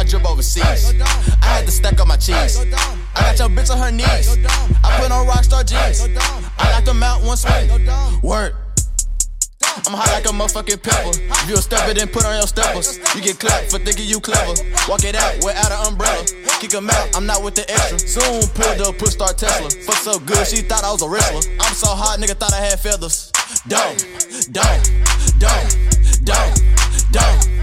drip overseas. I had to stack up my cheese. I got your bitch on her knees. I put on Rockstar jeans. I knocked them out one swing. Word. I'm hot like a motherfucking pepper. If you a stepper, then put on your steppers. You get clapped for thinking you clever. Walk it out without an umbrella. Kick him out, I'm not with the extra. Soon pulled up, push start Tesla. Fuck so good, she thought I was a wrestler. I'm so hot, nigga thought I had feathers. Dumb, dumb, dumb, dumb, dumb.